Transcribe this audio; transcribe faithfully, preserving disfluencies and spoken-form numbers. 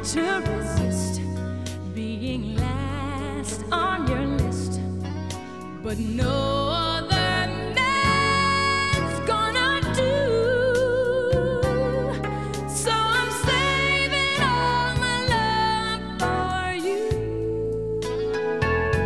to resist being last on your list, but no